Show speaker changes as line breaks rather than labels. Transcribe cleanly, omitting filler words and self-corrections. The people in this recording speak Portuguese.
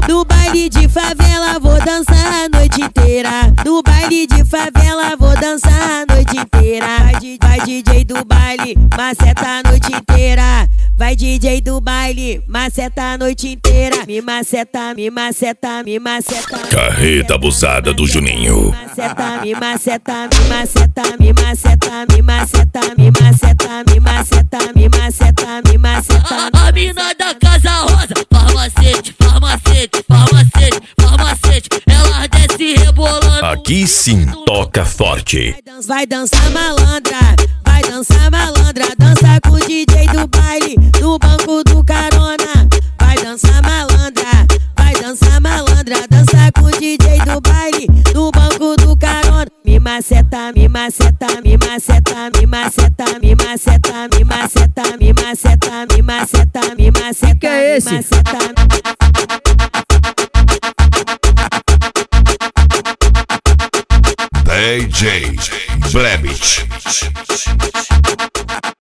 No baile de favela vou dançar a noite inteira. No baile de favela vou dançar a noite inteira. Vai DJ do baile, maceta a noite inteira. Vai DJ do baile, maceta a noite inteira. Me maceta, me maceta, me maceta.
Carreta abusada do Juninho.
Maceta, me maceta, me maceta, me maceta, me maceta, me maceta, me maceta, me maceta, me maceta.
A mina da Casa Rosa, farmacete, farmacete, farmacete, farmacete. Ela desce rebolando.
Aqui sim toca forte.
Vai dançar malandra, vai dançar malandra. Dança com o DJ do baile, no banco do carona. Vai dançar malandra, vai dançar malandra. Dança com o DJ do baile, no banco do carona. Me maceta, me maceta, me maceta, me maceta, me maceta, me maceta, me maceta, me maceta, me maceta.
Que é esse?
DJ Brabit.